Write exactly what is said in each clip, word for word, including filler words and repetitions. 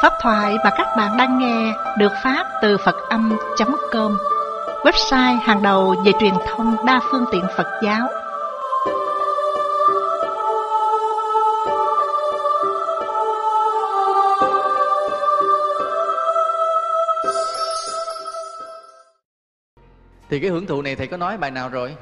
Pháp thoại mà các bạn đang nghe được phát từ Phật Âm chấm com, website hàng đầu về truyền thông đa phương tiện Phật giáo. Thì cái hưởng thụ này thầy có nói bài nào rồi?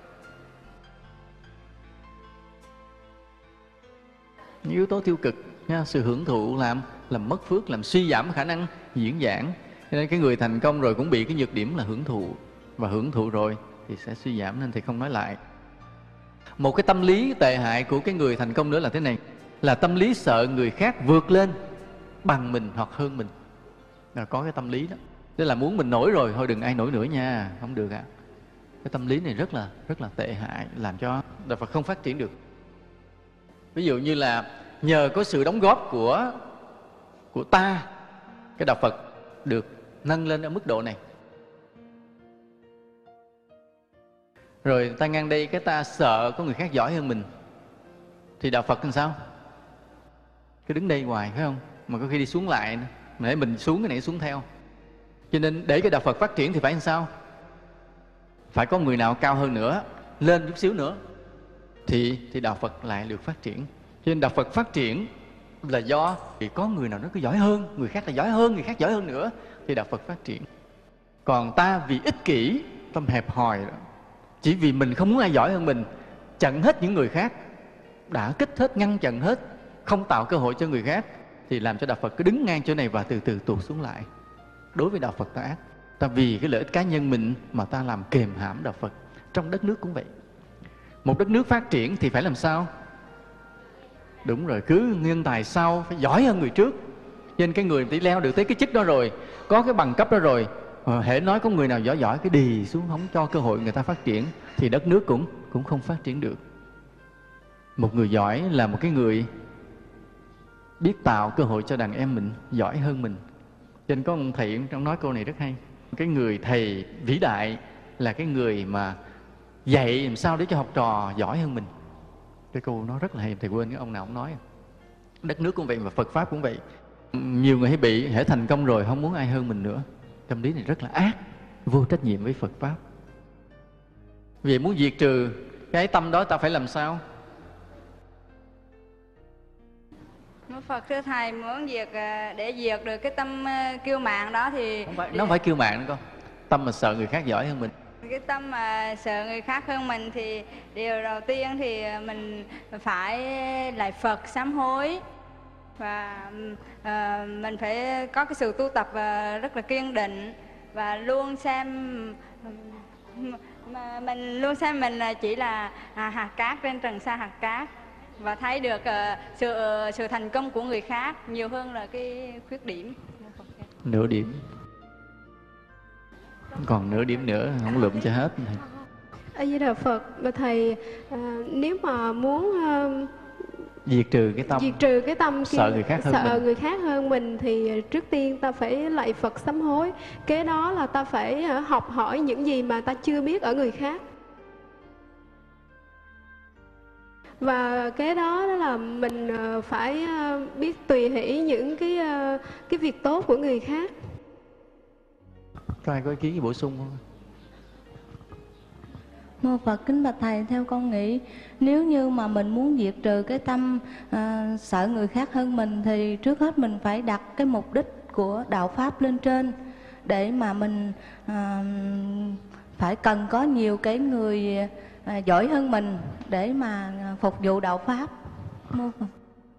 Những yếu tố tiêu cực nha, sự hưởng thụ làm làm mất phước, làm suy giảm khả năng diễn giảng. Cho nên cái người thành công rồi cũng bị cái nhược điểm là hưởng thụ, và hưởng thụ rồi thì sẽ suy giảm, nên thầy không nói lại. Một cái tâm lý tệ hại của cái người thành công nữa là thế này, là tâm lý sợ người khác vượt lên bằng mình hoặc hơn mình. Là có cái tâm lý đó, tức là muốn mình nổi rồi thôi đừng ai nổi nữa nha, không được ạ. À. Cái tâm lý này rất là rất là tệ hại, làm cho Đạo Phật không phát triển được. Ví dụ như là nhờ có sự đóng góp của của ta, cái Đạo Phật được nâng lên ở mức độ này. Rồi ta ngang đây cái ta sợ có người khác giỏi hơn mình, thì Đạo Phật làm sao? Cứ đứng đây hoài phải không? Mà có khi đi xuống lại nữa. Mà để mình xuống cái này xuống theo. Cho nên để cái Đạo Phật phát triển thì phải làm sao? Phải có người nào cao hơn nữa, lên chút xíu nữa, Thì, thì Đạo Phật lại được phát triển. Cho nên Đạo Phật phát triển là do vì có người nào nó cứ giỏi hơn, người khác là giỏi hơn, người khác giỏi hơn nữa, thì Đạo Phật phát triển. Còn ta vì ích kỷ, tâm hẹp hòi đó, chỉ vì mình không muốn ai giỏi hơn mình, chặn hết những người khác, đã kích hết, ngăn chặn hết, không tạo cơ hội cho người khác, thì làm cho Đạo Phật cứ đứng ngang chỗ này và từ từ tụt xuống lại. Đối với Đạo Phật ta ác. Ta vì cái lợi ích cá nhân mình mà ta làm kềm hãm Đạo Phật. Trong đất nước cũng vậy. Một đất nước phát triển thì phải làm sao? Đúng rồi, cứ nhân tài sau phải giỏi hơn người trước. Nên cái người tỷ leo được tới cái chức đó rồi, có cái bằng cấp đó rồi, hễ nói có người nào giỏi giỏi cái đì xuống, không cho cơ hội người ta phát triển, thì đất nước cũng cũng không phát triển được. Một người giỏi là một cái người biết tạo cơ hội cho đàn em mình giỏi hơn mình. Cho nên có ông thầy trong nói câu này rất hay. Cái người thầy vĩ đại là cái người mà dạy làm sao để cho học trò giỏi hơn mình. Cái câu nó rất là hay, thầy quên cái ông nào ông nói. Đất nước cũng vậy và Phật Pháp cũng vậy. Nhiều người hay bị, hễ thành công rồi không muốn ai hơn mình nữa. Tâm lý này rất là ác, vô trách nhiệm với Phật Pháp. Vì muốn diệt trừ cái tâm đó ta phải làm sao? Phật thưa Thầy, muốn diệt để diệt được cái tâm kiêu mạn đó thì không phải, nó không phải kiêu mạn nữa con. Tâm mà sợ người khác giỏi hơn mình. Cái tâm mà sợ người khác hơn mình thì điều đầu tiên thì mình phải lại Phật sám hối. Và uh, mình phải có cái sự tu tập uh, rất là kiên định. Và luôn xem mà mình luôn xem mình chỉ là à, hạt cát trên trần sa hạt cát. Và thấy được uh, sự uh, sự thành công của người khác nhiều hơn là cái khuyết điểm. Nửa điểm. Còn nửa điểm nữa không lụm cho hết. A Di Đà Phật, mà thầy à, nếu mà muốn à, diệt trừ cái tâm diệt trừ cái tâm kia, sợ người khác hơn sợ mình. người khác hơn mình thì trước tiên ta phải lạy Phật sám hối. Kế đó là ta phải à, học hỏi những gì mà ta chưa biết ở người khác. Và cái đó, đó là mình phải biết tùy hỷ những cái cái việc tốt của người khác. Có ai có ý kiến gì bổ sung không? Mô Phật kính bạch Thầy, theo con nghĩ nếu như mà mình muốn diệt trừ cái tâm à, sợ người khác hơn mình thì trước hết mình phải đặt cái mục đích của đạo Pháp lên trên, để mà mình à, phải cần có nhiều cái người à, giỏi hơn mình để mà phục vụ đạo Pháp. Mô Phật.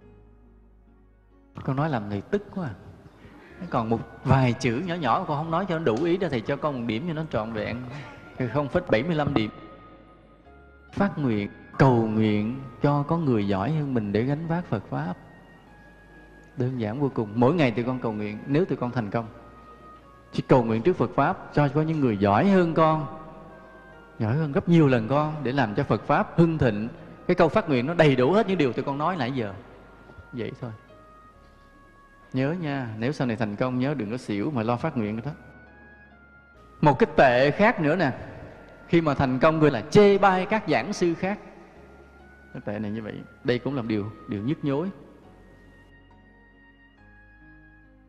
Con nói làm thầy tức quá à. Còn một vài chữ nhỏ nhỏ con không nói cho nó đủ ý đó, thầy cho con một điểm cho nó trọn vẹn. Không phẩy bảy mươi lăm điểm. Phát nguyện, cầu nguyện cho có người giỏi hơn mình để gánh vác Phật Pháp. Đơn giản vô cùng. Mỗi ngày tụi con cầu nguyện, nếu tụi con thành công, chỉ cầu nguyện trước Phật Pháp cho có những người giỏi hơn con, giỏi hơn gấp nhiều lần con, để làm cho Phật Pháp hưng thịnh. Cái câu phát nguyện nó đầy đủ hết những điều tụi con nói nãy giờ. Vậy thôi. Nhớ nha, nếu sau này thành công nhớ đừng có xỉu mà lo phát nguyện đó. Một cái tệ khác nữa nè, khi mà thành công người là chê bai các giảng sư khác. Cái tệ này như vậy, đây cũng là điều điều nhức nhối.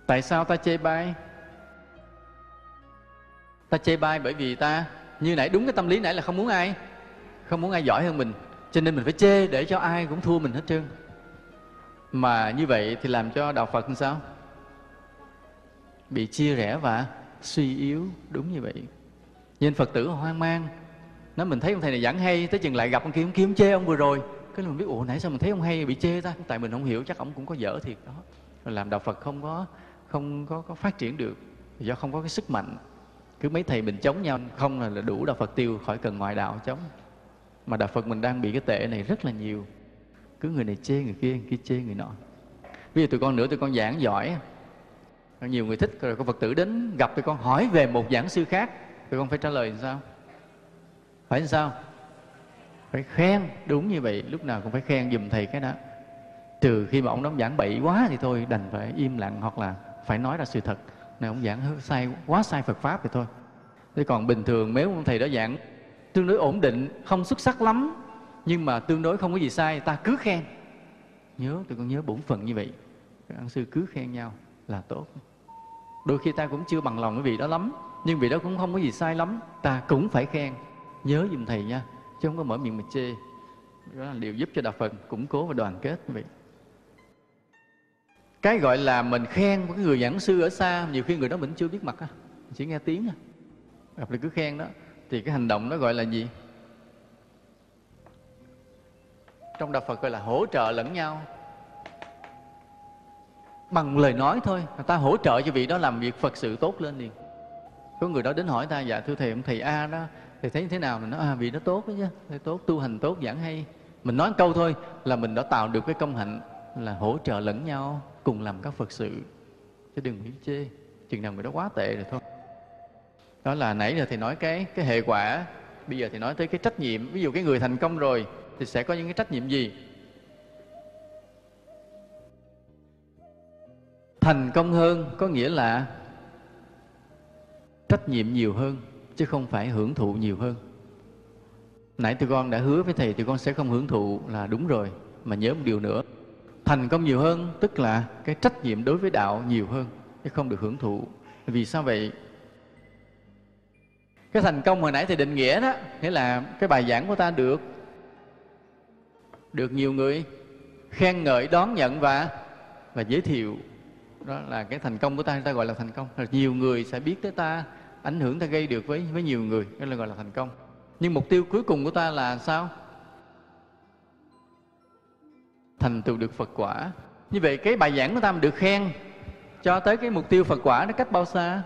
Tại sao ta chê bai? Ta chê bai bởi vì ta, như nãy đúng cái tâm lý nãy là không muốn ai không muốn ai giỏi hơn mình, cho nên mình phải chê để cho ai cũng thua mình hết trơn. Mà như vậy thì làm cho đạo Phật làm sao? Bị chia rẽ và suy yếu. Đúng như vậy. Nên Phật tử hoang mang. Nói mình thấy ông thầy này giảng hay, tới chừng lại gặp ông kia, ông kia ông chê ông vừa rồi. Cái là mình biết, ủa nãy sao mình thấy ông hay bị chê ta? Tại mình không hiểu, chắc ông cũng có dở thiệt đó. Rồi làm đạo Phật không có không có, có phát triển được, do không có cái sức mạnh. Cứ mấy thầy mình chống nhau không là đủ đạo Phật tiêu, khỏi cần ngoại đạo chống. Mà đạo Phật mình đang bị cái tệ này rất là nhiều. Cứ người này chê người kia, người kia chê người nọ. Bây giờ tụi con nữa, tụi con giảng giỏi, nhiều người thích, rồi có Phật tử đến gặp tụi con hỏi về một giảng sư khác, tụi con phải trả lời làm sao? Phải làm sao? Phải khen. Đúng như vậy, lúc nào cũng phải khen giùm thầy cái đó. Trừ khi mà ông đó giảng bậy quá thì thôi đành phải im lặng, hoặc là phải nói ra sự thật. Này ông giảng sai, quá sai Phật Pháp thì thôi. Thế còn bình thường nếu ông thầy đó giảng tương đối ổn định, không xuất sắc lắm, nhưng mà tương đối không có gì sai, ta cứ khen. Nhớ, tụi con nhớ bổn phận như vậy. Các ân sư cứ khen nhau là tốt. Đôi khi ta cũng chưa bằng lòng cái vị đó lắm, nhưng vị đó cũng không có gì sai lắm, ta cũng phải khen. Nhớ giùm thầy nha, chứ không có mở miệng mà chê. Đó là điều giúp cho đạo Phật củng cố và đoàn kết như vậy. Cái gọi là mình khen một cái người giảng sư ở xa, nhiều khi người đó mình chưa biết mặt, chỉ nghe tiếng, gặp là cứ khen đó, thì cái hành động đó gọi là gì? Trong đạo Phật gọi là hỗ trợ lẫn nhau. Bằng lời nói thôi, người ta hỗ trợ cho vị đó làm việc Phật sự tốt lên liền. Có người đó đến hỏi ta, dạ thưa thầy, ông thầy A đó, thầy thấy như thế nào? Mình nói, à vị đó tốt đó chứ, thầy tốt, tu hành tốt, giảng hay. Mình nói một câu thôi là mình đã tạo được cái công hạnh là hỗ trợ lẫn nhau, cùng làm các Phật sự. Chứ đừng nghĩ chê, chừng nào người đó quá tệ rồi thôi. Đó là nãy giờ thầy nói cái, cái hệ quả. Bây giờ thì nói tới cái trách nhiệm. Ví dụ cái người thành công rồi thì sẽ có những cái trách nhiệm gì? Thành công hơn có nghĩa là trách nhiệm nhiều hơn, chứ không phải hưởng thụ nhiều hơn. Nãy tụi con đã hứa với thầy tụi con sẽ không hưởng thụ là đúng rồi. Mà nhớ một điều nữa, thành công nhiều hơn tức là cái trách nhiệm đối với đạo nhiều hơn, chứ không được hưởng thụ. Vì sao vậy? Cái thành công hồi nãy thầy định nghĩa đó, nghĩa là cái bài giảng của ta được được nhiều người khen ngợi, đón nhận và và giới thiệu. Đó là cái thành công của ta, ta gọi là thành công. Rồi nhiều người sẽ biết tới ta, ảnh hưởng ta gây được với với nhiều người, đó là gọi là thành công. Nhưng mục tiêu cuối cùng của ta là sao? Thành tựu được Phật quả. Như vậy cái bài giảng của ta mà được khen cho tới cái mục tiêu Phật quả nó cách bao xa?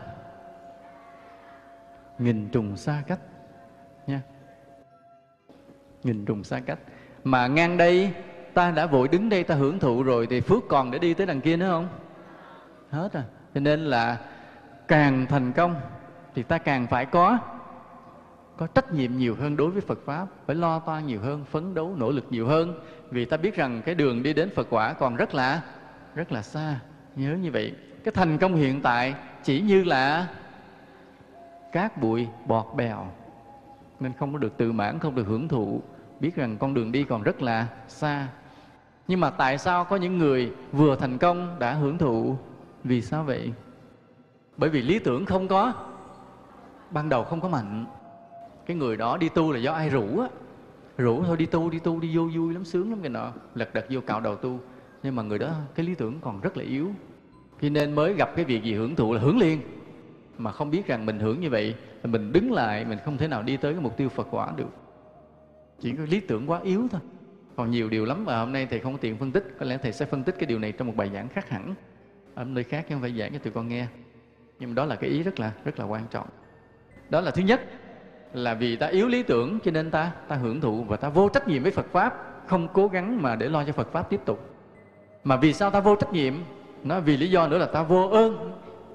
Nghìn trùng xa cách nha. Nghìn trùng xa cách. Mà ngang đây ta đã vội đứng đây ta hưởng thụ rồi, thì phước còn để đi tới đằng kia nữa không? Hết rồi. Cho nên là càng thành công thì ta càng phải có có trách nhiệm nhiều hơn đối với Phật Pháp, phải lo toan nhiều hơn, phấn đấu, nỗ lực nhiều hơn. Vì ta biết rằng cái đường đi đến Phật quả còn rất là rất là xa. Nhớ như vậy. Cái thành công hiện tại chỉ như là cát bụi bọt bèo, nên không có được tự mãn, không được hưởng thụ. Biết rằng con đường đi còn rất là xa. Nhưng mà tại sao có những người vừa thành công đã hưởng thụ? Vì sao vậy? Bởi vì lý tưởng không có, ban đầu không có mạnh. Cái người đó đi tu là do ai rủ á, rủ thôi đi tu, đi tu, đi vô vui lắm, sướng lắm cái nọ, lật đật vô cạo đầu tu. Nhưng mà người đó cái lý tưởng còn rất là yếu, cho nên mới gặp cái việc gì hưởng thụ là hưởng liền. Mà không biết rằng mình hưởng như vậy, mình đứng lại, mình không thể nào đi tới cái mục tiêu Phật quả được. Chỉ có lý tưởng quá yếu thôi. Còn nhiều điều lắm mà hôm nay thầy không có tiện phân tích. Có lẽ thầy sẽ phân tích cái điều này trong một bài giảng khác hẳn, ở nơi khác, chứ không phải giảng cho tụi con nghe. Nhưng mà đó là cái ý rất là rất là quan trọng. Đó là thứ nhất, là vì ta yếu lý tưởng cho nên ta ta hưởng thụ và ta vô trách nhiệm với Phật Pháp, không cố gắng mà để lo cho Phật Pháp tiếp tục. Mà vì sao ta vô trách nhiệm? Nó vì lý do nữa là ta vô ơn.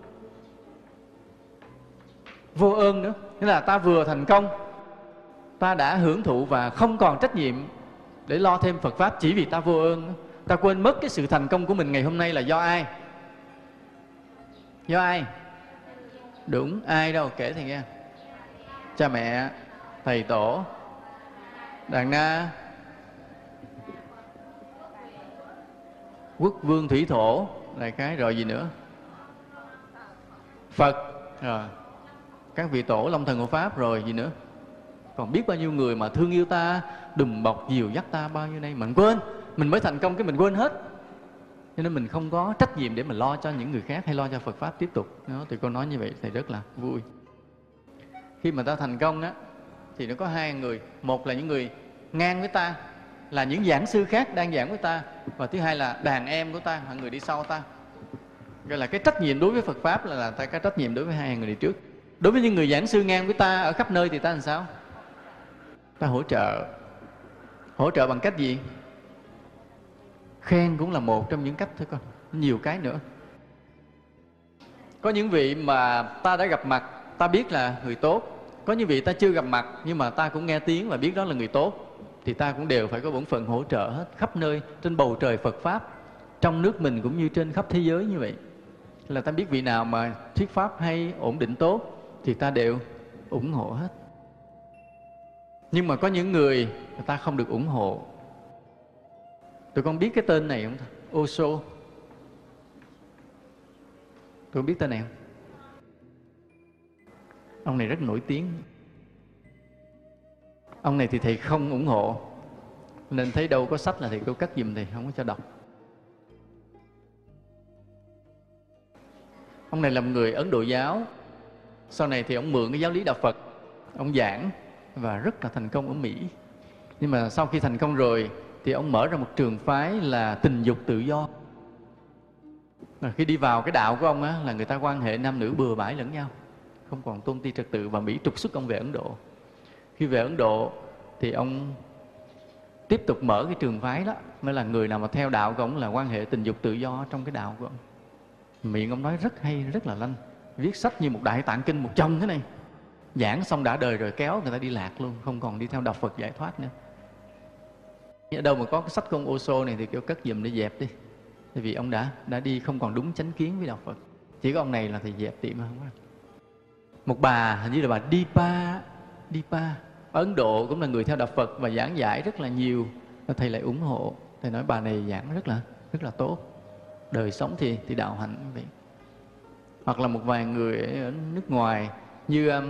Vô ơn nữa, nghĩa là ta vừa thành công, ta đã hưởng thụ và không còn trách nhiệm để lo thêm Phật Pháp, chỉ vì ta vô ơn. Ta quên mất cái sự thành công của mình ngày hôm nay là do ai? Do ai? Đúng, ai đâu, kể thầy nghe. Cha mẹ, thầy tổ, đàn na, quốc vương thủy thổ, là cái rồi gì nữa? Phật, rồi các vị tổ Long Thần Hộ Pháp, rồi gì nữa. Còn biết bao nhiêu người mà thương yêu ta, đùm bọc dìu dắt ta bao nhiêu nay, mình quên. Mình mới thành công cái mình quên hết. Cho nên mình không có trách nhiệm để mình lo cho những người khác hay lo cho Phật Pháp tiếp tục. Đó, thì con nói như vậy thầy rất là vui. Khi mà ta thành công á, thì nó có hai người. Một là những người ngang với ta, là những giảng sư khác đang giảng với ta. Và thứ hai là đàn em của ta, là người đi sau ta. Gọi là cái trách nhiệm đối với Phật Pháp là, là ta có trách nhiệm đối với hai người đi trước. Đối với những người giảng sư ngang với ta ở khắp nơi thì ta làm sao? Ta hỗ trợ. Hỗ trợ bằng cách gì? Khen cũng là một trong những cách thôi con. Nhiều cái nữa. Có những vị mà ta đã gặp mặt, ta biết là người tốt. Có những vị ta chưa gặp mặt nhưng mà ta cũng nghe tiếng và biết đó là người tốt, thì ta cũng đều phải có bổn phận hỗ trợ hết, khắp nơi trên bầu trời Phật Pháp, trong nước mình cũng như trên khắp thế giới như vậy. Là ta biết vị nào mà thuyết Pháp hay, ổn định tốt thì ta đều ủng hộ hết. Nhưng mà có những người người ta không được ủng hộ. Tụi con biết cái tên này không? Osho. Tụi con biết tên này không? Ông này rất nổi tiếng. Ông này thì thầy không ủng hộ, nên thấy đâu có sách là thầy cứ cất giùm, thầy không có cho đọc. Ông này là một người Ấn Độ giáo. Sau này thì ông mượn cái giáo lý Đạo Phật, ông giảng và rất là thành công ở Mỹ. Nhưng mà sau khi thành công rồi thì ông mở ra một trường phái là tình dục tự do. Và khi đi vào cái đạo của ông á, là người ta quan hệ nam nữ bừa bãi lẫn nhau, không còn tôn ti trật tự, và Mỹ trục xuất ông về Ấn Độ. Khi về Ấn Độ thì ông tiếp tục mở cái trường phái đó, mới là người nào mà theo đạo của ông là quan hệ tình dục tự do trong cái đạo của ông. Miệng ông nói rất hay, rất là lanh, viết sách như một đại tạng kinh một chồng thế này. Giảng xong đã đời rồi kéo người ta đi lạc luôn, không còn đi theo đạo Phật giải thoát nữa. Ở đâu mà có cái sách của ông Osho này thì kêu cất giùm để dẹp đi. Tại vì ông đã đã đi không còn đúng chánh kiến với đạo Phật. Chỉ có ông này là thầy dẹp tiệm không á. Một bà, hình như là bà Dipa, Dipa ở Ấn Độ, cũng là người theo đạo Phật và giảng giải rất là nhiều. Thầy lại ủng hộ. Thầy nói bà này giảng rất là rất là tốt. Đời sống thì thì đạo hạnh vậy. Hoặc là một vài người ở nước ngoài như um,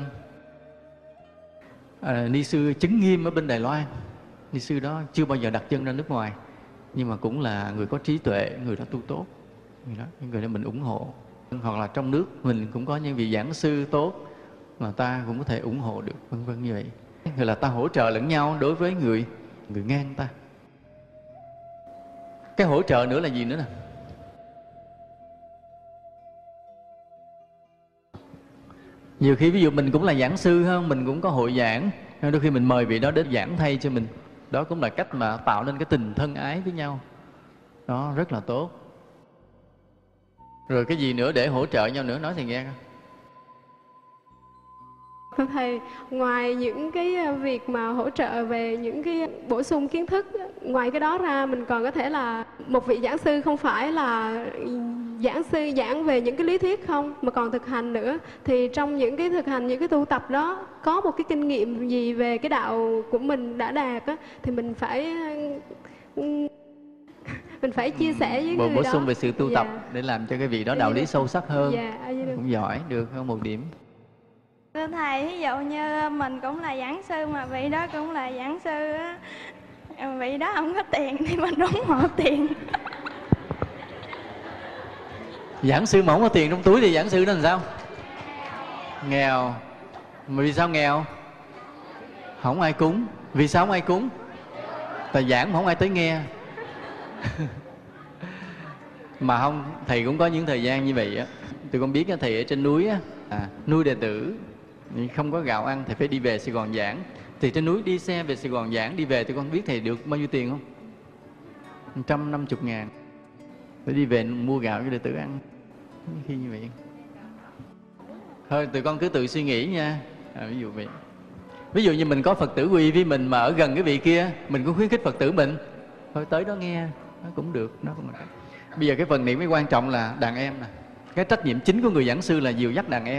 à, ni sư Chứng Nghiêm ở bên Đài Loan. Ni sư đó chưa bao giờ đặt chân ra nước ngoài, nhưng mà cũng là người có trí tuệ, người đó tu tốt, người đó, người đó mình ủng hộ. Hoặc là trong nước mình cũng có những vị giảng sư tốt mà ta cũng có thể ủng hộ được, vân vân như vậy. Người là ta hỗ trợ lẫn nhau đối với người người ngang ta. Cái hỗ trợ nữa là gì nữa nè? Nhiều khi ví dụ mình cũng là giảng sư hơn, mình cũng có hội giảng, đôi khi mình mời vị đó đến giảng thay cho mình. Đó cũng là cách mà tạo nên cái tình thân ái với nhau. Đó rất là tốt. Rồi cái gì nữa để hỗ trợ nhau nữa, nói thầy nghe coi. Thầy, ngoài những cái việc mà hỗ trợ về những cái bổ sung kiến thức, ngoài cái đó ra mình còn có thể là một vị giảng sư không phải là giảng sư giảng về những cái lý thuyết không, mà còn thực hành nữa. Thì trong những cái thực hành, những cái tu tập đó, có một cái kinh nghiệm gì về cái đạo của mình đã đạt á, thì mình phải mình phải chia sẻ với bổ, người bổ đó. sung về sự tu Dạ. tập để làm cho cái vị đó đạo lý sâu sắc hơn. Dạ, cũng giỏi được hơn một điểm. Thưa thầy, ví dụ như mình cũng là giảng sư mà vị đó cũng là giảng sư á, vị đó không có tiền thì mình ủng hộ tiền. Giảng sư mà không có tiền trong túi thì giảng sư đó làm sao? Nghèo. Mà vì sao nghèo? Không ai cúng. Vì sao không ai cúng? Tại giảng mà không ai tới nghe. Mà không, thầy cũng có những thời gian như vậy á. Tụi con biết thầy ở trên núi á, à, nuôi đệ tử, không có gạo ăn, thầy phải đi về Sài Gòn giảng. Thì trên núi đi xe về Sài Gòn giảng, đi về tụi con biết thầy được bao nhiêu tiền không? một trăm năm mươi ngàn. Phải đi về mua gạo cho đệ tử ăn. Khi như vậy thôi tụi con cứ tự suy nghĩ nha. À, ví dụ vậy. Ví dụ như mình có Phật tử quy với mình mà ở gần cái vị kia, mình cũng khuyến khích Phật tử mình thôi tới đó nghe, nó cũng được, nó cũng được. Bây giờ cái phần này mới quan trọng là đàn em nè. Cái trách nhiệm chính của người giảng sư là dìu dắt đàn em.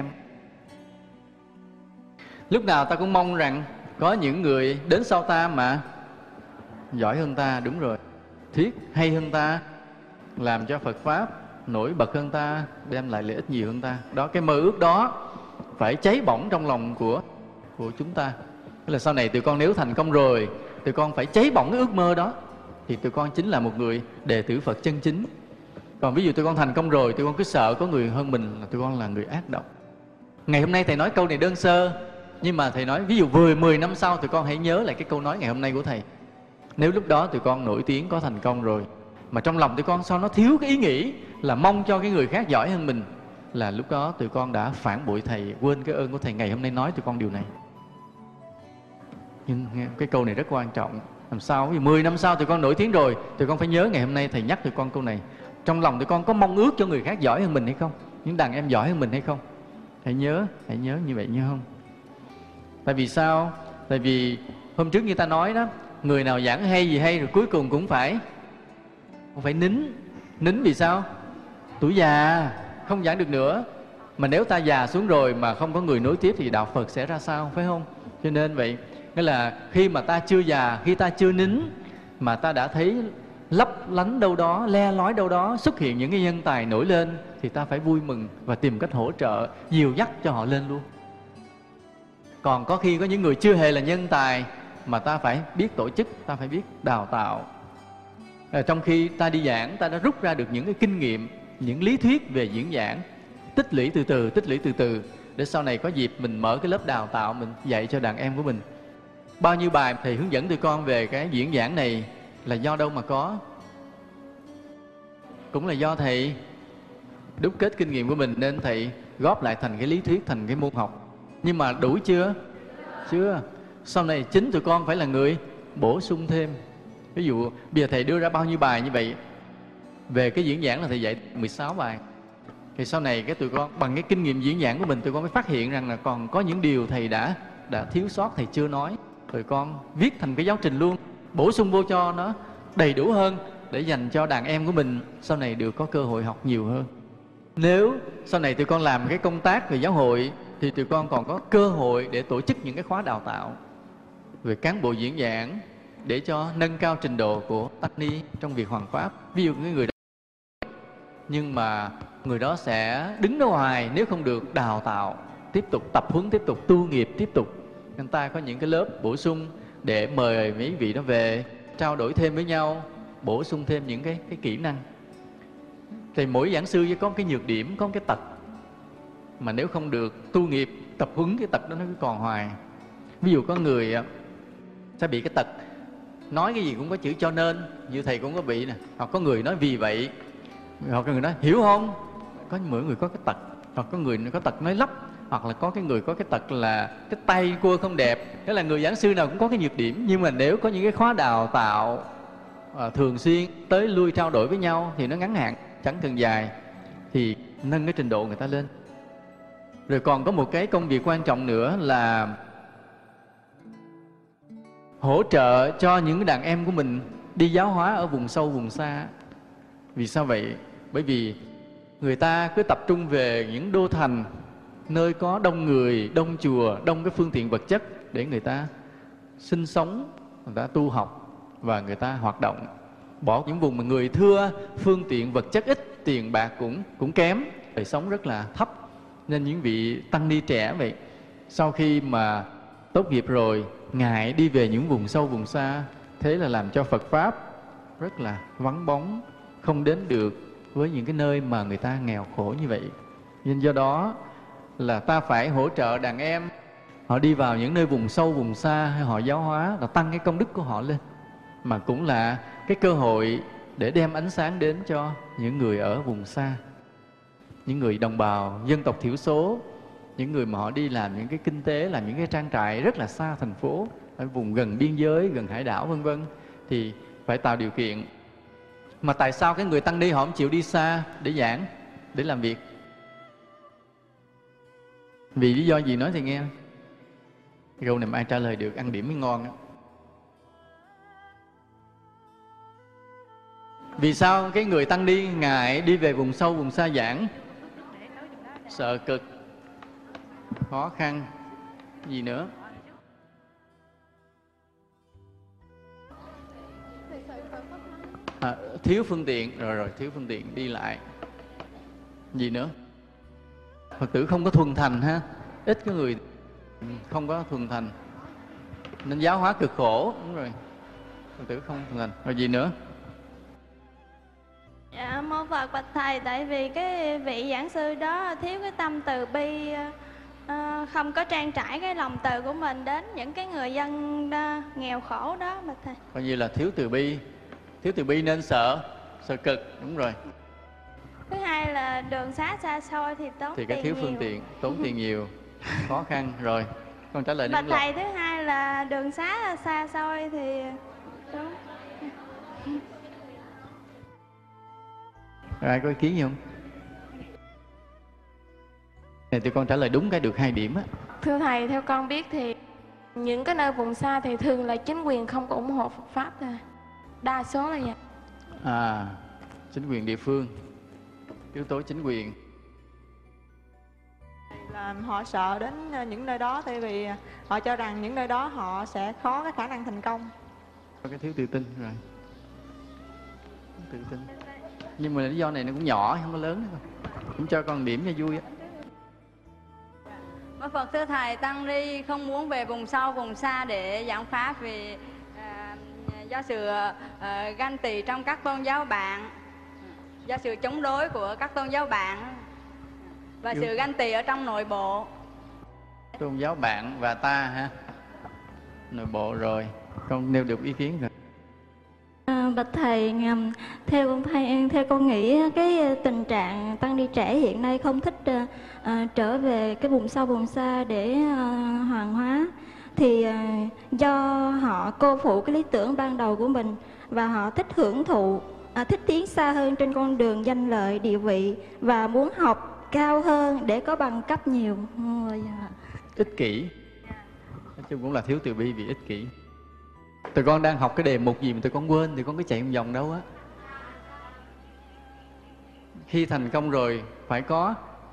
Lúc nào ta cũng mong rằng có những người đến sau ta mà giỏi hơn ta, đúng rồi, thuyết hay hơn ta, làm cho Phật Pháp nổi bật hơn ta, đem lại lợi ích nhiều hơn ta. Đó, cái mơ ước đó phải cháy bỏng trong lòng của của chúng ta. Tức là sau này tụi con nếu thành công rồi, tụi con phải cháy bỏng cái ước mơ đó, thì tụi con chính là một người đệ tử Phật chân chính. Còn ví dụ tụi con thành công rồi, tụi con cứ sợ có người hơn mình là tụi con là người ác độc. Ngày hôm nay thầy nói câu này đơn sơ, nhưng mà thầy nói ví dụ mười, mười năm sau tụi con hãy nhớ lại cái câu nói ngày hôm nay của thầy. Nếu lúc đó tụi con nổi tiếng có thành công rồi, mà trong lòng tụi con sao nó thiếu cái ý nghĩ là mong cho cái người khác giỏi hơn mình, là lúc đó tụi con đã phản bội thầy, quên cái ơn của thầy ngày hôm nay nói tụi con điều này. Nhưng cái câu này rất quan trọng. Làm sao vì mười năm sau tụi con nổi tiếng rồi, tụi con phải nhớ ngày hôm nay thầy nhắc tụi con câu này. Trong lòng tụi con có mong ước cho người khác giỏi hơn mình hay không? Những đàn em giỏi hơn mình hay không? Hãy nhớ, hãy nhớ như vậy, nhớ không? Tại vì sao? Tại vì hôm trước như ta nói đó, người nào giảng hay gì hay rồi cuối cùng cũng phải cũng phải nín. Nín vì sao? Tuổi già, không giảng được nữa. Mà nếu ta già xuống rồi mà không có người nối tiếp thì đạo Phật sẽ ra sao, phải không? Cho nên vậy, nghĩa là khi mà ta chưa già, khi ta chưa nín, mà ta đã thấy lấp lánh đâu đó, le lói đâu đó xuất hiện những cái nhân tài nổi lên, thì ta phải vui mừng và tìm cách hỗ trợ, dìu dắt cho họ lên luôn. Còn có khi có những người chưa hề là nhân tài mà ta phải biết tổ chức, ta phải biết đào tạo. À, trong khi ta đi giảng, ta đã rút ra được những cái kinh nghiệm, những lý thuyết về diễn giảng, tích lũy từ từ, tích lũy từ từ, để sau này có dịp mình mở cái lớp đào tạo, mình dạy cho đàn em của mình. Bao nhiêu bài thầy hướng dẫn tụi con về cái diễn giảng này là do đâu mà có? Cũng là do thầy đúc kết kinh nghiệm của mình, nên thầy góp lại thành cái lý thuyết, thành cái môn học. Nhưng mà đủ chưa? Chưa. Sau này chính tụi con phải là người bổ sung thêm. Ví dụ bây giờ thầy đưa ra bao nhiêu bài như vậy, về cái diễn giảng là thầy dạy mười sáu bài, thì sau này cái tụi con bằng cái kinh nghiệm diễn giảng của mình, tụi con mới phát hiện rằng là còn có những điều thầy đã đã thiếu sót, thầy chưa nói, tụi con viết thành cái giáo trình luôn, bổ sung vô cho nó đầy đủ hơn, để dành cho đàn em của mình sau này được có cơ hội học nhiều hơn. Nếu sau này tụi con làm cái công tác về giáo hội, thì tụi con còn có cơ hội để tổ chức những cái khóa đào tạo về cán bộ diễn giảng, để cho nâng cao trình độ của tăng ni trong việc hoằng pháp. Ví dụ cái người đó, nhưng mà người đó sẽ đứng ở ngoài nếu không được đào tạo, tiếp tục tập huấn, tiếp tục tu nghiệp, tiếp tục. Người ta có những cái lớp bổ sung để mời mấy vị đó về trao đổi thêm với nhau, bổ sung thêm những cái, cái kỹ năng. Thì mỗi giảng sư có một cái nhược điểm, có một cái tật mà nếu không được tu nghiệp, tập huấn, cái tật đó nó cứ còn hoài. Ví dụ có người sẽ bị cái tật nói cái gì cũng có chữ cho nên, như thầy cũng có bị nè. Hoặc có người nói vì vậy, hoặc có người nói hiểu không. Có mỗi người có cái tật. Hoặc có người có tật nói lắp, hoặc là có cái người có cái tật là cái tay cua không đẹp. Thế là người giảng sư nào cũng có cái nhược điểm. Nhưng mà nếu có những cái khóa đào tạo à, thường xuyên tới lui trao đổi với nhau thì nó ngắn hạn, chẳng cần dài, thì nâng cái trình độ người ta lên. Rồi còn có một cái công việc quan trọng nữa là hỗ trợ cho những đàn em của mình đi giáo hóa ở vùng sâu, vùng xa. Vì sao vậy? Bởi vì người ta cứ tập trung về những đô thành, nơi có đông người, đông chùa, đông cái phương tiện vật chất để người ta sinh sống, người ta tu học và người ta hoạt động. Bỏ những vùng mà người thưa, phương tiện vật chất ít, tiền bạc cũng cũng kém, đời sống rất là thấp. Nên những vị tăng ni trẻ vậy, sau khi mà tốt nghiệp rồi, ngại đi về những vùng sâu, vùng xa, thế là làm cho Phật Pháp rất là vắng bóng, không đến được với những cái nơi mà người ta nghèo khổ như vậy. Nên do đó là ta phải hỗ trợ đàn em, họ đi vào những nơi vùng sâu, vùng xa, hay họ giáo hóa, là tăng cái công đức của họ lên. Mà cũng là cái cơ hội để đem ánh sáng đến cho những người ở vùng xa, những người đồng bào, dân tộc thiểu số, những người mà họ đi làm những cái kinh tế, làm những cái trang trại rất là xa thành phố, ở vùng gần biên giới, gần hải đảo vân vân, thì phải tạo điều kiện. Mà tại sao cái người tăng ni họ không chịu đi xa để giảng, để làm việc? Vì lý do gì nói thì nghe. Câu này mà ai trả lời được ăn điểm mới ngon á. Vì sao cái người tăng ni ngại đi về vùng sâu, vùng xa giảng? Sợ cực, khó khăn, gì nữa? À, thiếu phương tiện, rồi rồi thiếu phương tiện đi lại. Gì nữa? Phật tử không có thuần thành ha, ít có người không có thuần thành nên giáo hóa cực khổ. Đúng rồi, Phật tử không thuần thành. Rồi gì nữa? Dạ, mô Phật bạch thầy, tại vì cái vị giảng sư đó thiếu cái tâm từ bi, à, không có trang trải cái lòng từ của mình đến những cái người dân đó, nghèo khổ đó bạch thầy. Coi như là thiếu từ bi. Thiếu từ bi nên sợ, sợ cực. Đúng rồi. Thứ hai là đường xá xa xôi thì tốn thì tiền cái thiếu nhiều. phương tiện, tốn tiền nhiều, khó khăn. Rồi con trả lời bạch đến thầy, thứ hai là đường xá xa xôi thì tốn. Rồi ai có ý kiến gì không? Này tụi con trả lời đúng cái được hai điểm á. Thưa thầy, theo con biết thì những cái nơi vùng xa thì thường là chính quyền không có ủng hộ Phật pháp thôi. Đa số là vậy. À, chính quyền địa phương, yếu tố chính quyền. Là họ sợ đến những nơi đó, tại vì họ cho rằng những nơi đó họ sẽ khó cái khả năng thành công. Có cái thiếu tự tin rồi. Tự tin. Nhưng mà lý do này nó cũng nhỏ, không có lớn nữa. Cũng cho con điểm cho vui á. Mô Phật thưa thầy, tăng ni không muốn về vùng sâu vùng xa để giảng pháp vì à, do sự à, ganh tị trong các tôn giáo bạn, do sự chống đối của các tôn giáo bạn và sự ganh tị ở trong nội bộ. Tôn giáo bạn và ta ha, nội bộ. Rồi con nêu được ý kiến rồi. À, bạch thầy, theo con thầy, theo con nghĩ cái tình trạng tăng ni trẻ hiện nay không thích à, trở về cái vùng sâu vùng xa để à, hoàng hóa thì à, do họ cô phụ cái lý tưởng ban đầu của mình và họ thích hưởng thụ, à, thích tiến xa hơn trên con đường danh lợi địa vị và muốn học cao hơn để có bằng cấp nhiều. Ích kỷ, nói chung cũng là thiếu từ bi vì ích kỷ. Tụi con đang học cái đề mục gì mà tụi con quên thì con cứ chạy một vòng đâu á. Khi thành công rồi phải có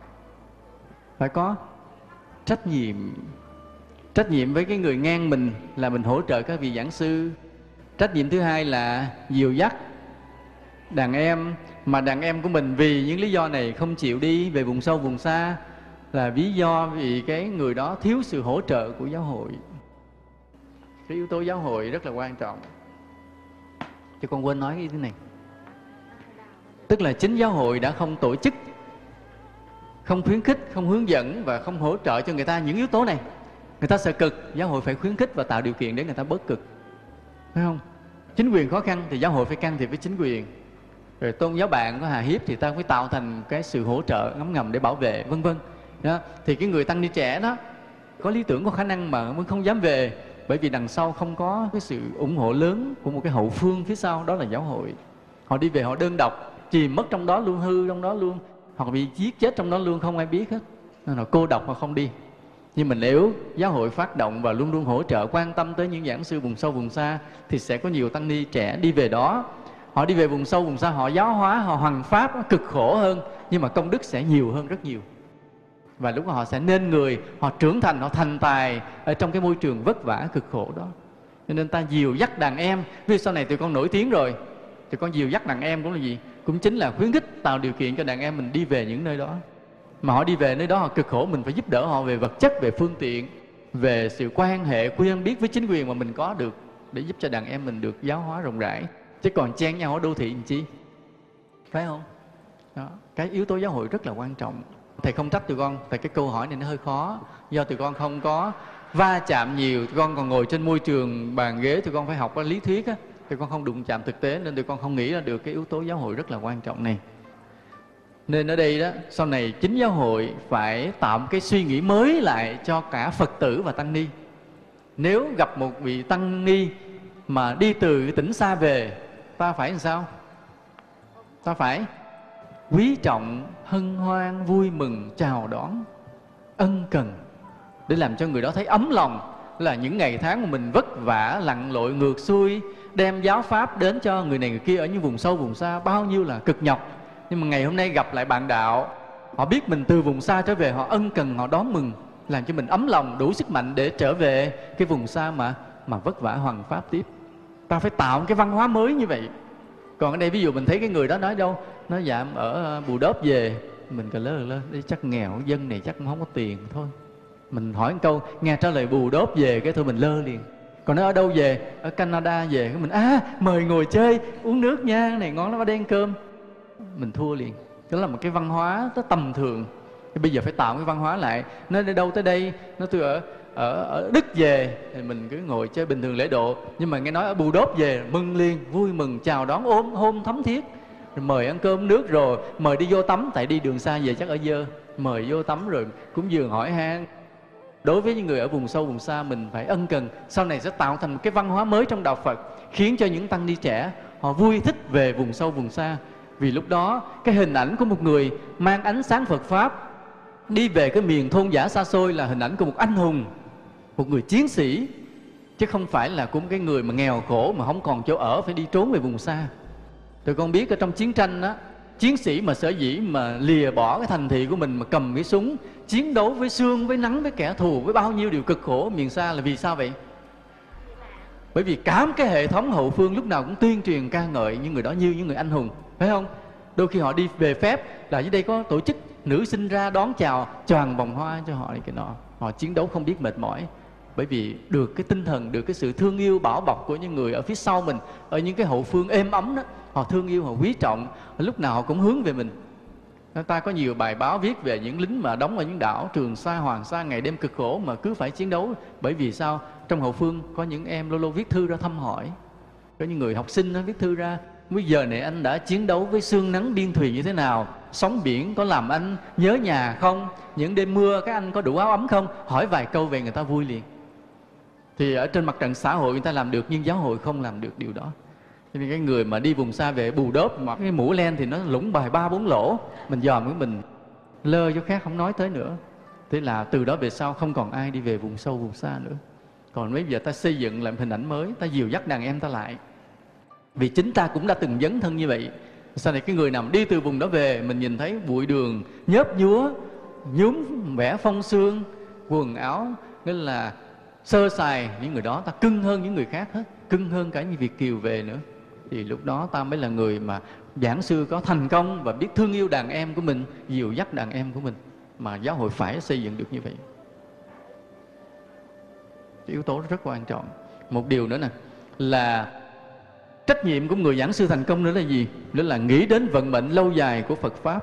phải có trách nhiệm. Trách nhiệm với cái người ngang mình là mình hỗ trợ các vị giảng sư. Trách nhiệm thứ hai là dìu dắt đàn em, mà đàn em của mình vì những lý do này không chịu đi về vùng sâu vùng xa là lý do vì cái người đó thiếu sự hỗ trợ của giáo hội. Cái yếu tố giáo hội rất là quan trọng. Chứ con quên nói cái thứ này. Tức là chính giáo hội đã không tổ chức, không khuyến khích, không hướng dẫn và không hỗ trợ cho người ta những yếu tố này. Người ta sợ cực, giáo hội phải khuyến khích và tạo điều kiện để người ta bớt cực, phải không? Chính quyền khó khăn thì giáo hội phải can thiệp với chính quyền. Rồi tôn giáo bạn có hà hiếp thì ta phải tạo thành cái sự hỗ trợ ngấm ngầm để bảo vệ, vân vân. Đó. Thì cái người tăng ni trẻ đó có lý tưởng, có khả năng mà mới không dám về, bởi vì đằng sau không có cái sự ủng hộ lớn của một cái hậu phương phía sau, đó là giáo hội. Họ đi về họ đơn độc, chìm mất trong đó luôn, hư trong đó luôn, hoặc bị giết chết trong đó luôn, không ai biết hết. Nên là cô độc mà không đi. Nhưng mà nếu giáo hội phát động và luôn luôn hỗ trợ, quan tâm tới những giảng sư vùng sâu vùng xa thì sẽ có nhiều tăng ni trẻ đi về đó. Họ đi về vùng sâu vùng xa, họ giáo hóa, họ hoằng pháp, cực khổ hơn, nhưng mà công đức sẽ nhiều hơn rất nhiều. Và lúc đó họ sẽ nên người, họ trưởng thành, họ thành tài ở trong cái môi trường vất vả cực khổ đó. Cho nên ta dìu dắt đàn em. Vì sau này tụi con nổi tiếng rồi, tụi con dìu dắt đàn em cũng là gì? Cũng chính là khuyến khích, tạo điều kiện cho đàn em mình đi về những nơi đó. Mà họ đi về nơi đó họ cực khổ, mình phải giúp đỡ họ về vật chất, về phương tiện, về sự quan hệ quen biết với chính quyền mà mình có được, để giúp cho đàn em mình được giáo hóa rộng rãi. Chứ còn chen nhau ở đô thị làm chi, phải không? Đó. Cái yếu tố giáo hội rất là quan trọng. Thầy không trách tụi con, tại cái câu hỏi này nó hơi khó. Do tụi con không có va chạm nhiều, tụi con còn ngồi trên môi trường bàn ghế, tụi con phải học lý thuyết á, tụi con không đụng chạm thực tế, nên tụi con không nghĩ ra được cái yếu tố giáo hội rất là quan trọng này. Nên ở đây đó, sau này chính giáo hội phải tạo một cái suy nghĩ mới lại cho cả Phật tử và tăng ni. Nếu gặp một vị tăng ni mà đi từ tỉnh xa về, ta phải làm sao? Ta phải quý trọng, hân hoan, vui mừng, chào đón, ân cần, để làm cho người đó thấy ấm lòng. Là những ngày tháng mà mình vất vả, lặn lội ngược xuôi, đem giáo pháp đến cho người này người kia ở những vùng sâu vùng xa, bao nhiêu là cực nhọc. Nhưng mà ngày hôm nay gặp lại bạn đạo, họ biết mình từ vùng xa trở về, họ ân cần, họ đón mừng, làm cho mình ấm lòng, đủ sức mạnh để trở về cái vùng xa mà mà vất vả hoằng pháp tiếp. Ta phải tạo một cái văn hóa mới như vậy. Còn ở đây ví dụ mình thấy cái người đó nói đâu, nó dạ ở Bù Đốp về, mình cà lơ lơ đi, chắc nghèo, dân này chắc cũng không có tiền thôi. Mình hỏi một câu, nghe trả lời bù đốp về cái thôi mình lơ liền. Còn nó ở đâu về? Ở Canada về, cái mình à mời ngồi chơi, uống nước nha, này ngon lắm, ở đây ăn cơm. Mình thua liền. Đó là một cái văn hóa nó tầm thường. Thì bây giờ phải tạo cái văn hóa lại. Nó đi đâu tới đây, nó tôi ở ở ở Đức về thì mình cứ ngồi chơi bình thường lễ độ, nhưng mà nghe nói ở Bù Đốp về mừng liền, vui mừng chào đón, ôm hôn thấm thiết, rồi mời ăn cơm nước, rồi mời đi vô tắm, tại đi đường xa về chắc ở dơ, mời vô tắm rồi cúng dường hỏi han. Đối với những người ở vùng sâu vùng xa, mình phải ân cần, sau này sẽ tạo thành một cái văn hóa mới trong đạo Phật, khiến cho những tăng ni trẻ họ vui thích về vùng sâu vùng xa. Vì lúc đó cái hình ảnh của một người mang ánh sáng Phật Pháp đi về cái miền thôn dã xa xôi là hình ảnh của một anh hùng, một người chiến sĩ, chứ không phải là của một cái người mà nghèo khổ mà không còn chỗ ở, phải đi trốn về vùng xa. Tụi con biết ở trong chiến tranh đó, chiến sĩ mà sở dĩ mà lìa bỏ cái thành thị của mình mà cầm cái súng chiến đấu với sương, với nắng, với kẻ thù, với bao nhiêu điều cực khổ miền xa là vì sao vậy? Bởi vì cả cái hệ thống hậu phương lúc nào cũng tuyên truyền ca ngợi những người đó như những người anh hùng, phải không? Đôi khi họ đi về phép là dưới đây có tổ chức nữ sinh ra đón chào, choàng vòng hoa cho họ này cái nọ. Họ chiến đấu không biết mệt mỏi, bởi vì được cái tinh thần, được cái sự thương yêu bảo bọc của những người ở phía sau mình, ở những cái hậu phương êm ấm đó. Họ thương yêu, họ quý trọng, lúc nào họ cũng hướng về mình. Ta có nhiều bài báo viết về những lính mà đóng ở những đảo Trường Sa, Hoàng Sa, ngày đêm cực khổ mà cứ phải chiến đấu. Bởi vì sao? Trong hậu phương có những em lâu lâu viết thư ra thăm hỏi, có những người học sinh nó viết thư ra: bây giờ này anh đã chiến đấu với sương nắng biên thùy như thế nào? Sóng biển có làm anh nhớ nhà không? Những đêm mưa các anh có đủ áo ấm không? Hỏi vài câu về người ta vui liền. Thì ở trên mặt trận xã hội người ta làm được, nhưng giáo hội không làm được điều đó. Cho nên cái người mà đi vùng xa về Bù Đốp mặc cái mũ len thì nó lũng bài ba bốn lỗ, mình dòm cái mình lơ cho khác không nói tới nữa. Thế là từ đó về sau không còn ai đi về vùng sâu vùng xa nữa. Còn bây giờ ta xây dựng lại hình ảnh mới, ta dìu dắt đàn em ta lại. Vì chính ta cũng đã từng dấn thân như vậy. Sau này cái người nào đi từ vùng đó về, mình nhìn thấy bụi đường nhớp nhúa, nhúm vẽ phong sương, quần áo nên là sơ sài, những người đó ta cưng hơn những người khác hết, cưng hơn cả như Việt kiều về nữa. Thì lúc đó ta mới là người mà giảng sư có thành công và biết thương yêu đàn em của mình, dìu dắt đàn em của mình. Mà giáo hội phải xây dựng được như vậy. Yếu tố rất quan trọng. Một điều nữa nè, là trách nhiệm của người giảng sư thành công nữa là gì? Nữa là nghĩ đến vận mệnh lâu dài của Phật Pháp.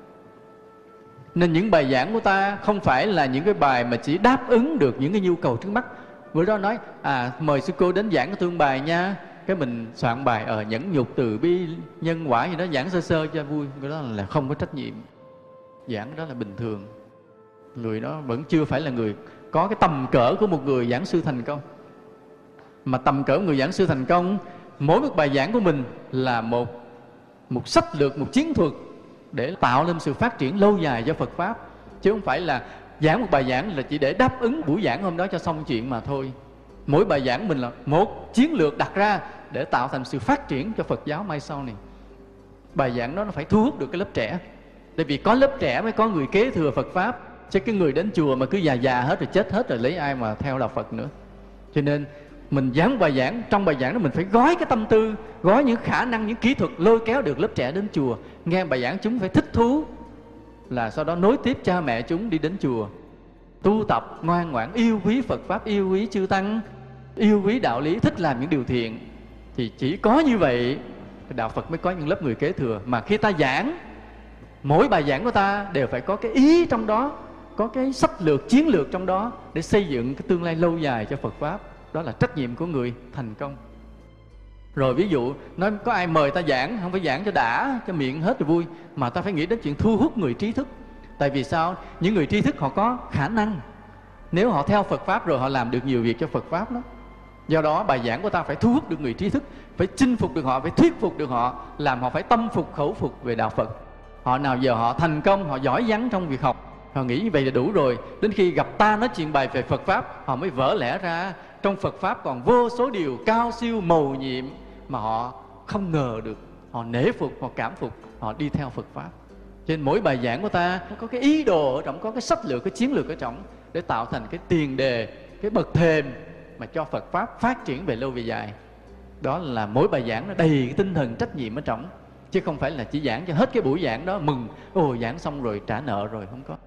Nên những bài giảng của ta không phải là những cái bài mà chỉ đáp ứng được những cái nhu cầu trước mắt. Bữa đó nói, à mời sư cô đến giảng cái tương bài nha. Cái mình soạn bài ở nhẫn nhục từ bi nhân quả gì đó, giảng sơ sơ cho vui. Cái đó là không có trách nhiệm. Giảng đó là bình thường. Người đó vẫn chưa phải là người có cái tầm cỡ của một người giảng sư thành công. Mà tầm cỡ của người giảng sư thành công, mỗi một bài giảng của mình là một một sách lược, một chiến thuật để tạo lên sự phát triển lâu dài cho Phật Pháp. Chứ không phải là giảng một bài giảng là chỉ để đáp ứng buổi giảng hôm đó cho xong chuyện mà thôi. Mỗi bài giảng mình là một chiến lược đặt ra để tạo thành sự phát triển cho Phật giáo mai sau này. Bài giảng đó nó phải thu hút được cái lớp trẻ. Tại vì có lớp trẻ mới có người kế thừa Phật Pháp. Chứ cái người đến chùa mà cứ già già hết rồi chết hết rồi lấy ai mà theo đạo Phật nữa. Cho nên mình giảng bài giảng, trong bài giảng đó mình phải gói cái tâm tư, gói những khả năng, những kỹ thuật lôi kéo được lớp trẻ đến chùa. Nghe bài giảng chúng phải thích thú, là sau đó nối tiếp cha mẹ chúng đi đến chùa tu tập ngoan ngoãn, yêu quý Phật Pháp, yêu quý chư Tăng, yêu quý đạo lý, thích làm những điều thiện. Thì chỉ có như vậy đạo Phật mới có những lớp người kế thừa. Mà khi ta giảng, mỗi bài giảng của ta đều phải có cái ý trong đó, có cái sách lược, chiến lược trong đó để xây dựng cái tương lai lâu dài cho Phật Pháp. Đó là trách nhiệm của người thành công. Rồi ví dụ nói có ai mời ta giảng, không phải giảng cho đã, cho miệng hết rồi vui, mà ta phải nghĩ đến chuyện thu hút người trí thức. Tại vì sao? Những người trí thức họ có khả năng, nếu họ theo Phật Pháp rồi họ làm được nhiều việc cho Phật Pháp đó. Do đó bài giảng của ta phải thu hút được người trí thức, phải chinh phục được họ, phải thuyết phục được họ, làm họ phải tâm phục khẩu phục về đạo Phật. Họ nào giờ họ thành công, họ giỏi giắng trong việc học, họ nghĩ như vậy là đủ rồi. Đến khi gặp ta nói chuyện bài về Phật Pháp, họ mới vỡ lẽ ra trong Phật Pháp còn vô số điều cao siêu mầu nhiệm mà họ không ngờ được. Họ nể phục, họ cảm phục, họ đi theo Phật Pháp. Cho nên mỗi bài giảng của ta nó có cái ý đồ ở trong, có cái sách lược, cái chiến lược ở trong, để tạo thành cái tiền đề, cái bậc thềm mà cho Phật Pháp phát triển về lâu về dài. Đó là mỗi bài giảng nó đầy cái tinh thần trách nhiệm ở trong. chứ không phải là chỉ giảng cho hết cái buổi giảng đó mừng, ồ giảng xong rồi trả nợ rồi, không có.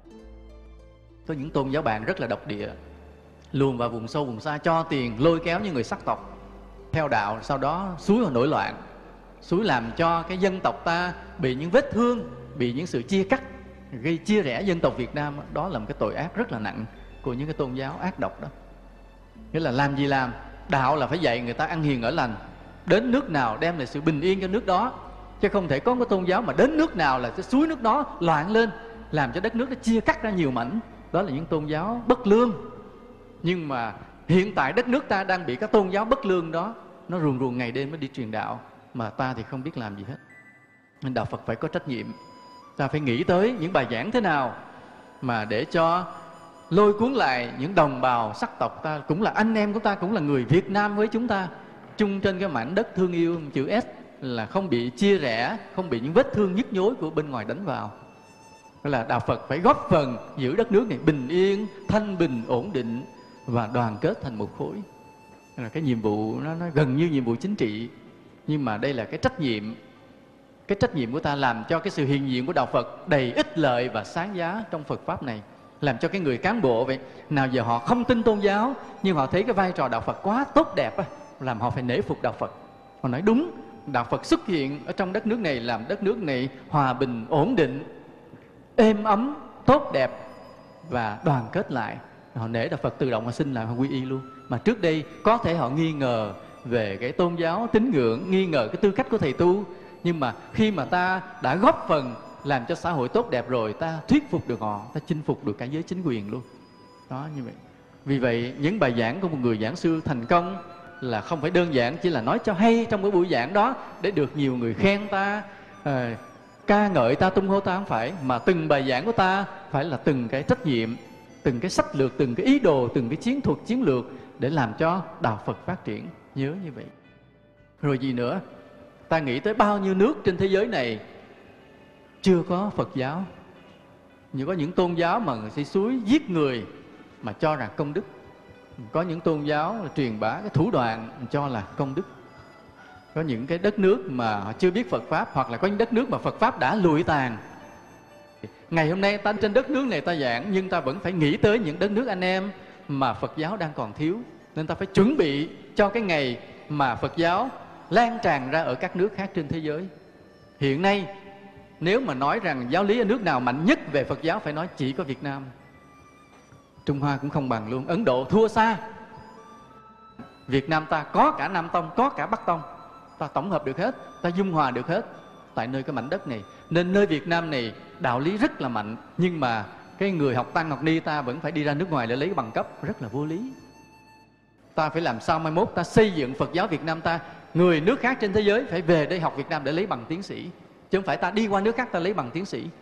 Có những tôn giáo bạn rất là độc địa, luồn vào vùng sâu vùng xa, cho tiền lôi kéo những người sắc tộc theo đạo, sau đó xúi vào nổi loạn, xúi làm cho cái dân tộc ta bị những vết thương, bị những sự chia cắt, gây chia rẽ dân tộc Việt Nam. Đó là một cái tội ác rất là nặng của những cái tôn giáo ác độc đó. Nghĩa là làm gì làm, đạo là phải dạy người ta ăn hiền ở lành, đến nước nào đem lại sự bình yên cho nước đó, chứ không thể có một tôn giáo mà đến nước nào là sẽ xúi nước đó loạn lên, làm cho đất nước nó chia cắt ra nhiều mảnh. Đó là những tôn giáo bất lương. Nhưng mà hiện tại đất nước ta đang bị các tôn giáo bất lương đó, nó ruồng ruồng ngày đêm mới đi truyền đạo, mà ta thì không biết làm gì hết. Nên đạo Phật phải có trách nhiệm. Ta phải nghĩ tới những bài giảng thế nào mà để cho lôi cuốn lại những đồng bào sắc tộc ta, cũng là anh em của ta, cũng là người Việt Nam với chúng ta, chung trên cái mảnh đất thương yêu chữ S, là không bị chia rẽ, không bị những vết thương nhức nhối của bên ngoài đánh vào. Đó là đạo Phật phải góp phần giữ đất nước này bình yên, thanh bình, ổn định và đoàn kết thành một khối. Đó là cái nhiệm vụ nó, nó gần như nhiệm vụ chính trị, nhưng mà đây là cái trách nhiệm. Cái trách nhiệm của ta làm cho cái sự hiện diện của đạo Phật đầy ích lợi và sáng giá trong Phật Pháp này, làm cho cái người cán bộ vậy, nào giờ họ không tin tôn giáo nhưng họ thấy cái vai trò đạo Phật quá tốt đẹp, làm họ phải nể phục đạo Phật. Họ nói đúng, đạo Phật xuất hiện ở trong đất nước này, làm đất nước này hòa bình, ổn định, êm ấm, tốt đẹp và đoàn kết lại. Họ nể đạo Phật, tự động họ xin lại, họ quy y luôn. Mà trước đây có thể họ nghi ngờ về cái tôn giáo tín ngưỡng, nghi ngờ cái tư cách của thầy tu, nhưng mà khi mà ta đã góp phần làm cho xã hội tốt đẹp rồi, ta thuyết phục được họ, ta chinh phục được cả giới chính quyền luôn. Đó, như vậy. Vì vậy những bài giảng của một người giảng sư thành công là không phải đơn giản chỉ là nói cho hay trong cái buổi giảng đó để được nhiều người khen ta, à, ca ngợi ta, tung hô ta, không phải. Mà từng bài giảng của ta phải là từng cái trách nhiệm, từng cái sách lược, từng cái ý đồ, từng cái chiến thuật, chiến lược để làm cho đạo Phật phát triển. Nhớ như vậy. Rồi gì nữa? Ta nghĩ tới bao nhiêu nước trên thế giới này chưa có Phật giáo. Nhưng có những tôn giáo mà người sẽ xúi giết người mà cho rằng công đức. Có những tôn giáo là truyền bá cái thủ đoạn cho là công đức. Có những cái đất nước mà họ chưa biết Phật Pháp, hoặc là có những đất nước mà Phật Pháp đã lụi tàn. Ngày hôm nay ta trên đất nước này ta giảng, nhưng ta vẫn phải nghĩ tới những đất nước anh em mà Phật giáo đang còn thiếu. Nên ta phải chuẩn bị cho cái ngày mà Phật giáo lan tràn ra ở các nước khác trên thế giới. Hiện nay nếu mà nói rằng giáo lý ở nước nào mạnh nhất về Phật giáo, phải nói chỉ có Việt Nam. Trung Hoa cũng không bằng luôn, Ấn Độ thua xa. Việt Nam ta có cả Nam Tông, có cả Bắc Tông, ta tổng hợp được hết, ta dung hòa được hết tại nơi cái mảnh đất này. Nên nơi Việt Nam này đạo lý rất là mạnh, nhưng mà cái người học tăng học ni ta vẫn phải đi ra nước ngoài để lấy bằng cấp, rất là vô lý. Ta phải làm sao mai mốt ta xây dựng Phật giáo Việt Nam ta, người nước khác trên thế giới phải về đây học Việt Nam để lấy bằng tiến sĩ, chứ không phải ta đi qua nước khác ta lấy bằng tiến sĩ.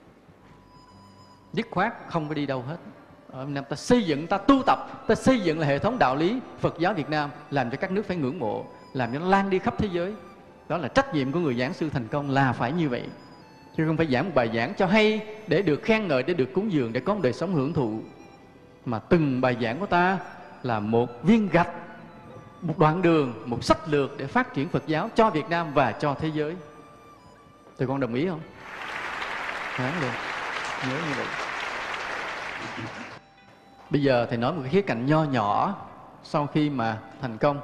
Dứt khoát không có đi đâu hết. Ở Việt Nam ta xây dựng, ta tu tập, ta xây dựng là hệ thống đạo lý Phật giáo Việt Nam, làm cho các nước phải ngưỡng mộ, làm cho nó lan đi khắp thế giới. Đó là trách nhiệm của người giảng sư thành công, là phải như vậy. Chứ không phải giảng một bài giảng cho hay để được khen ngợi, để được cúng dường, để có một đời sống hưởng thụ. Mà từng bài giảng của ta là một viên gạch, một đoạn đường, một sách lược để phát triển Phật giáo cho Việt Nam và cho thế giới. Tụi con đồng ý không? Nói luôn, nhớ như vậy. Bây giờ thầy nói một cái khía cạnh nho nhỏ sau khi mà thành công.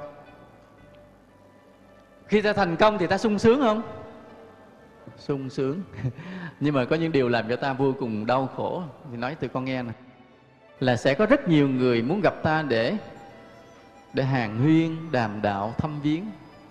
Khi ta thành công thì ta sung sướng không? Sung sướng. Nhưng mà có những điều làm cho ta vô cùng đau khổ. Thì nói tụi con nghe nè, là sẽ có rất nhiều người muốn gặp ta để để hàn huyên, đàm đạo, thăm viếng.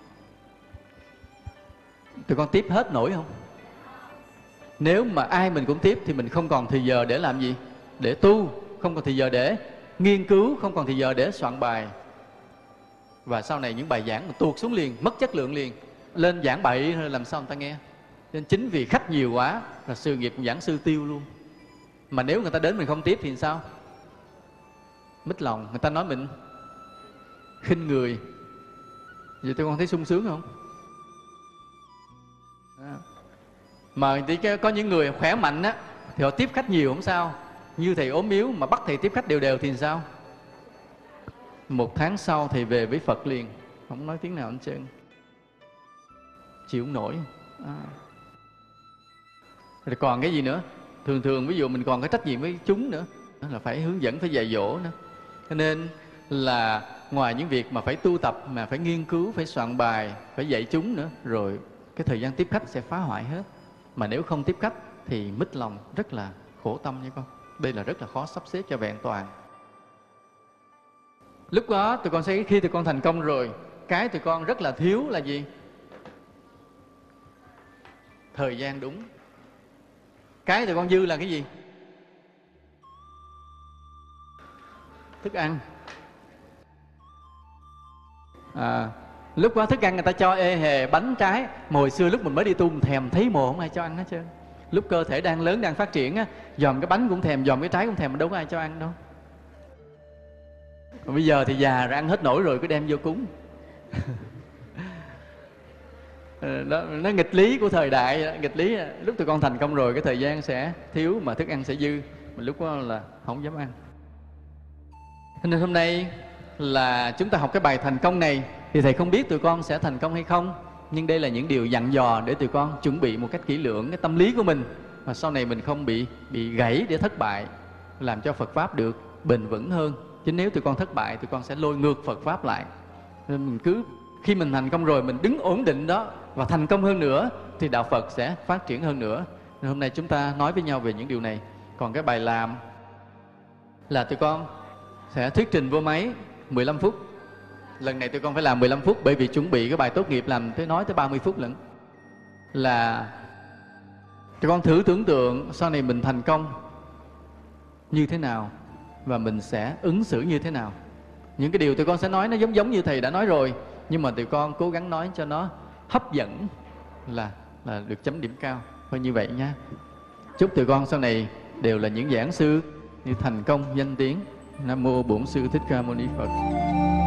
Tụi con tiếp hết nổi không? Nếu mà ai mình cũng tiếp thì mình không còn thời giờ để làm gì? Để tu, không còn thời giờ để nghiên cứu, không còn thời giờ để soạn bài. Và sau này những bài giảng mà tuột xuống liền, mất chất lượng liền. Lên giảng bậy làm sao người ta nghe? Nên chính vì khách nhiều quá là sự nghiệp giảng sư tiêu luôn. Mà nếu người ta đến mình không tiếp thì sao? Mít lòng, người ta nói mình khinh người. Vậy tụi con thấy sung sướng không? À. Mà có những người khỏe mạnh á thì họ tiếp khách nhiều không sao. Như thầy ốm yếu mà bắt thầy tiếp khách đều đều thì sao? Một tháng sau thầy về với Phật liền, không nói tiếng nào hết trơn. Chịu không nổi. À. Rồi còn cái gì nữa? Thường thường ví dụ mình còn có trách nhiệm với chúng nữa, đó là phải hướng dẫn, phải dạy dỗ nữa. Cho nên là ngoài những việc mà phải tu tập, mà phải nghiên cứu, phải soạn bài, phải dạy chúng nữa, rồi cái thời gian tiếp khách sẽ phá hoại hết. Mà nếu không tiếp khách thì mít lòng, rất là khổ tâm nha con. Đây là rất là khó sắp xếp cho vẹn toàn. Lúc đó tụi con sẽ, khi tụi con thành công rồi, cái tụi con rất là thiếu là gì? Thời gian đúng. Cái tụi con dư là cái gì? Thức ăn. À, lúc đó thức ăn người ta cho ê hề bánh trái. Mà hồi xưa lúc mình mới đi tu thèm thấy mồ không ai cho ăn hết trơn. Lúc cơ thể đang lớn, đang phát triển á, dòm cái bánh cũng thèm, dòm cái trái cũng thèm, mà đâu có ai cho ăn đâu. Còn bây giờ thì già rồi, ăn hết nổi rồi, cứ đem vô cúng. Đó, nó nghịch lý của thời đại, nghịch lý. Lúc tụi con thành công rồi, cái thời gian sẽ thiếu, mà thức ăn sẽ dư, mà lúc đó là không dám ăn. Cho nên hôm nay là chúng ta học cái bài thành công này, thì thầy không biết tụi con sẽ thành công hay không, nhưng đây là những điều dặn dò để tụi con chuẩn bị một cách kỹ lưỡng cái tâm lý của mình, và sau này mình không bị bị gãy để thất bại, làm cho Phật Pháp được bền vững hơn. Chứ nếu tụi con thất bại, tụi con sẽ lôi ngược Phật Pháp lại. Nên mình cứ khi mình thành công rồi, mình đứng ổn định đó và thành công hơn nữa, thì đạo Phật sẽ phát triển hơn nữa. Nên hôm nay chúng ta nói với nhau về những điều này. Còn cái bài làm là tụi con sẽ thuyết trình vô máy mười lăm phút. Lần này tụi con phải làm mười lăm phút, bởi vì chuẩn bị cái bài tốt nghiệp làm tới nói tới ba mươi phút lận. Là tụi con thử tưởng tượng sau này mình thành công như thế nào, và mình sẽ ứng xử như thế nào. Những cái điều tụi con sẽ nói nó giống giống như thầy đã nói rồi, nhưng mà tụi con cố gắng nói cho nó hấp dẫn, là là được chấm điểm cao. Thôi như vậy nha. Chúc tụi con sau này đều là những giảng sư như thành công danh tiếng. Nam mô Bổn Sư Thích Ca Mâu Ni Phật.